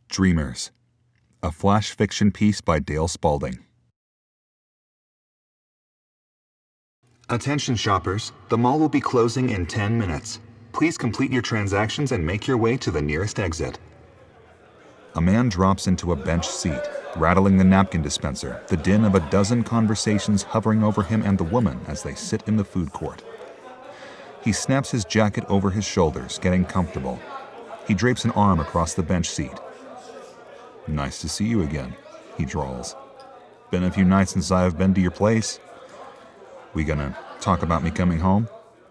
Dreamers, a flash fiction piece by Dale Spalding. Attention shoppers, the mall will be closing in 10 minutes. Please complete your transactions and make your way to the nearest exit. A man drops into a bench seat, rattling the napkin dispenser, the din of a dozen conversations hovering over him and the woman as they sit in the food court. He snaps his jacket over his shoulders, getting comfortable. He drapes an arm across the bench seat. "Nice to see you again," he drawls. "Been a few nights since I have been to your place. We gonna talk about me coming home?"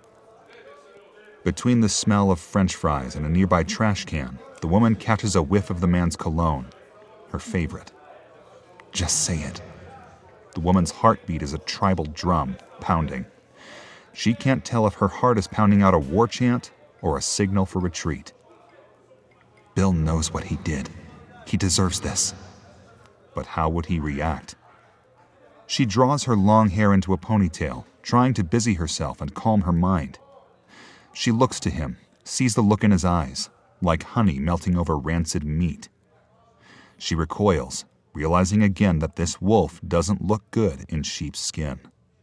Between the smell of French fries and a nearby trash can, the woman catches a whiff of the man's cologne, her favorite. "Just say it." The woman's heartbeat is a tribal drum, pounding. She can't tell if her heart is pounding out a war chant or a signal for retreat. Bill knows what he did. He deserves this. But how would he react? She draws her long hair into a ponytail, trying to busy herself and calm her mind. She looks to him, sees the look in his eyes, like honey melting over rancid meat. She recoils, realizing again that this wolf doesn't look good in sheep's skin.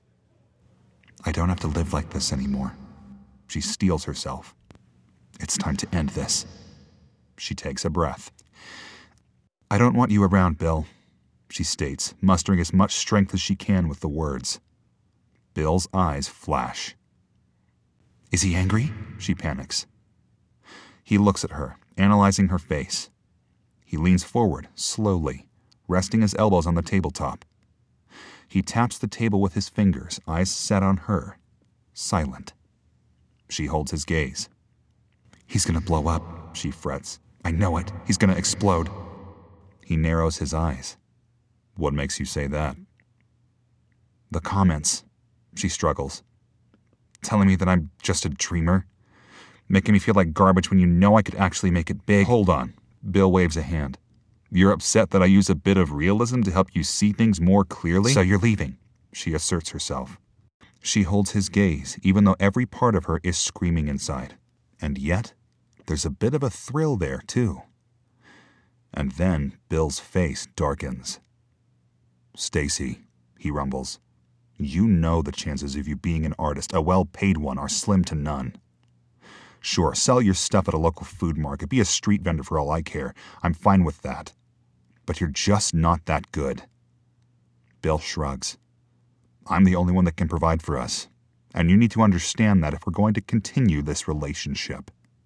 "I don't have to live like this anymore." She steels herself. "It's time to end this." She takes a breath. "I don't want you around, Bill," she states, mustering as much strength as she can with the words. Bill's eyes flash. "Is he angry?" she panics. He looks at her, analyzing her face. He leans forward, slowly, resting his elbows on the tabletop. He taps the table with his fingers, eyes set on her, silent. She holds his gaze. "He's gonna blow up," she frets. "I know it. He's gonna explode." He narrows his eyes. "What makes you say that?" "The comments," she struggles. "Telling me that I'm just a dreamer. Making me feel like garbage when you know I could actually make it big." "Hold on." Bill waves a hand. "You're upset that I use a bit of realism to help you see things more clearly?" "So you're leaving," she asserts herself. She holds his gaze, even though every part of her is screaming inside. And yet, there's a bit of a thrill there, too. And then Bill's face darkens. "Stacy," he rumbles, "you know the chances of you being an artist, a well-paid one, are slim to none. Sure, sell your stuff at a local food market, be a street vendor for all I care. I'm fine with that. But you're just not that good." Bill shrugs. "I'm the only one that can provide for us, and you need to understand that if we're going to continue this relationship."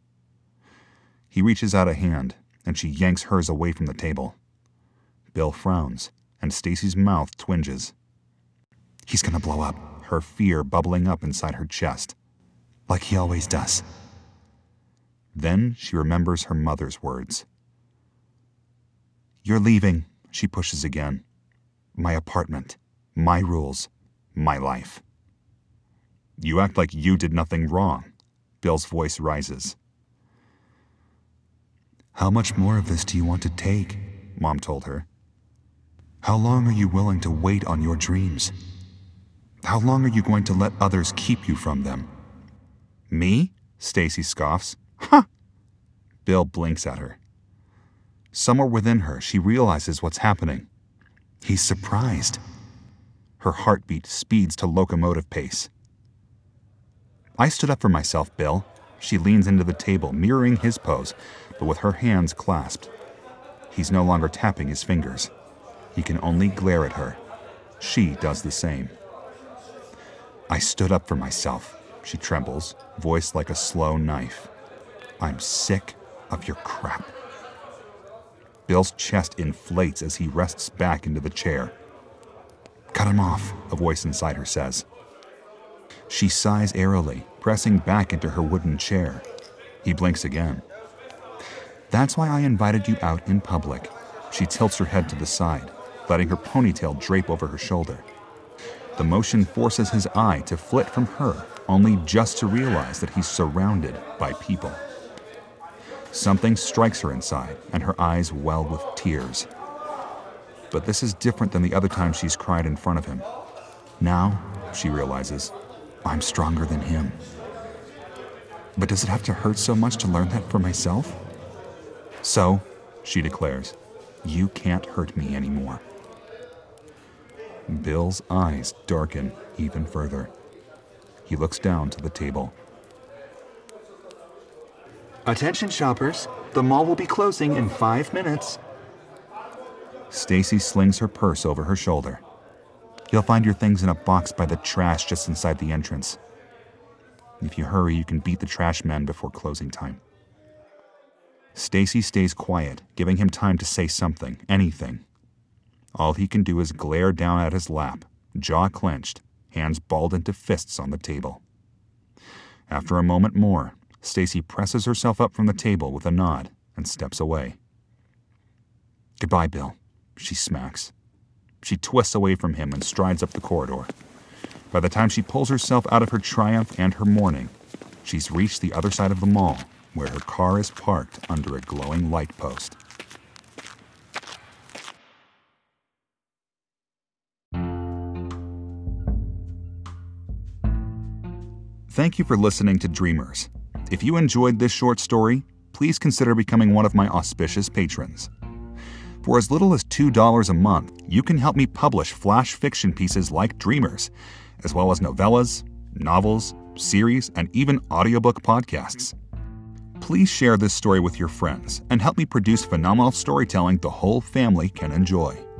He reaches out a hand, and she yanks hers away from the table. Bill frowns, and Stacy's mouth twinges. "He's gonna blow up," her fear bubbling up inside her chest. "Like he always does." Then she remembers her mother's words. "You're leaving," she pushes again. "My apartment, my rules, my life." "You act like you did nothing wrong." Bill's voice rises. "How much more of this do you want to take?" Mom told her. "How long are you willing to wait on your dreams? How long are you going to let others keep you from them?" "Me?" Stacy scoffs. "Huh!" Bill blinks at her. Somewhere within her, she realizes what's happening. He's surprised. Her heartbeat speeds to locomotive pace. "I stood up for myself, Bill." She leans into the table, mirroring his pose, but with her hands clasped. He's no longer tapping his fingers. He can only glare at her. She does the same. "I stood up for myself," she trembles, voice like a slow knife. "I'm sick of your crap." Bill's chest inflates as he rests back into the chair. "Cut him off," a voice inside her says. She sighs airily, pressing back into her wooden chair. He blinks again. "That's why I invited you out in public." She tilts her head to the side, letting her ponytail drape over her shoulder. The motion forces his eye to flit from her, only just to realize that he's surrounded by people. Something strikes her inside, and her eyes well with tears. But this is different than the other times she's cried in front of him. Now, she realizes, I'm stronger than him. But does it have to hurt so much to learn that for myself? So, she declares. "You can't hurt me anymore." Bill's eyes darken even further. He looks down to the table. Attention shoppers, the mall will be closing in 5 minutes. Stacy slings her purse over her shoulder. "You'll find your things in a box by the trash just inside the entrance. If you hurry, you can beat the trash men before closing time." Stacy stays quiet, giving him time to say something, anything. All he can do is glare down at his lap, jaw clenched, hands balled into fists on the table. After a moment more, Stacy presses herself up from the table with a nod and steps away. "Goodbye, Bill," she smacks. She twists away from him and strides up the corridor. By the time she pulls herself out of her triumph and her mourning, she's reached the other side of the mall, where her car is parked under a glowing light post. Thank you for listening to Dreamers. If you enjoyed this short story, please consider becoming one of my auspicious patrons. For as little as $2 a month, you can help me publish flash fiction pieces like Dreamers, as well as novellas, novels, series, and even audiobook podcasts. Please share this story with your friends and help me produce phenomenal storytelling the whole family can enjoy.